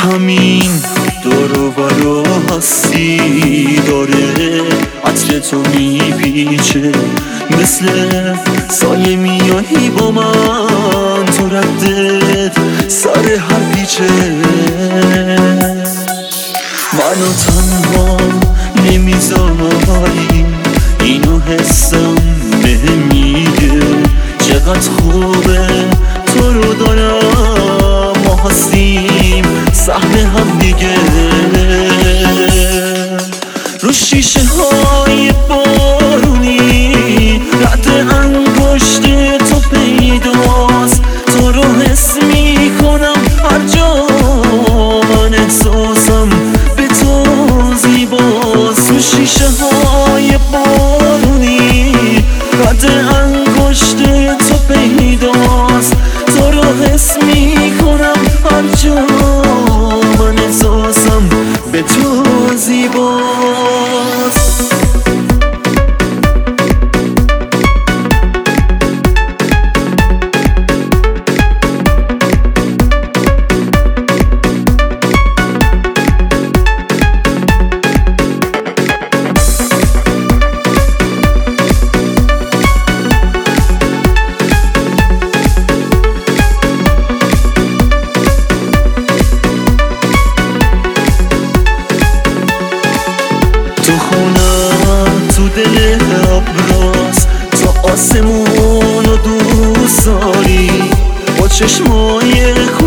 همین دور و برا هستی داره، عطر تو میپیچه مثل سایه میایی با من، تو ردت سر هر پیچه. منو تنها نمیذاری، اینو حسم بهم میگه چقدر خوبه تو رو دارم، ما هستیم سهم هم دیگه. رو شیشه های بارونی رد انگشت تو پیداست، تو رو حس میکنم هر جا، من احساسم به تو زیباست. رو شیشه های بارونی رد انگشت تو پیداست، تو رو حس میکنم هر جا، من احساسم به تو زیباست. تو خونم تو دل ابراز، تو آسمون و دوست داری، با چشمای